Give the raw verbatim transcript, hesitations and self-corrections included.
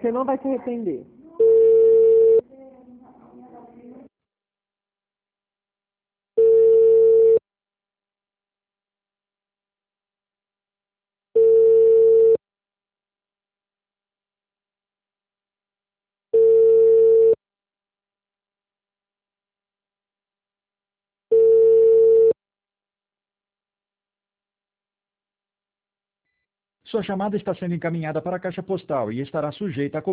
Você não vai se arrepender. Sua chamada está sendo encaminhada para a caixa postal e estará sujeita a